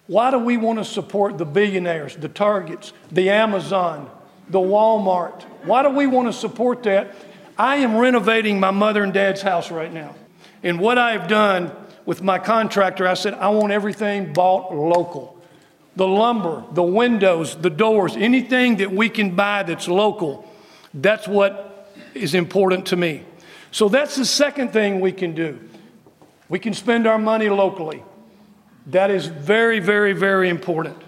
Why do we want to support the billionaires, the Targets, the Amazon, the Walmart? Why do we want to support that? I am renovating my mother and dad's house right now. And what I've done with my contractor, I said, I want everything bought local. The lumber, the windows, the doors, anything that we can buy that's local, that's what is important to me. So that's the second thing we can do. We can spend our money locally. That is very, very, very important.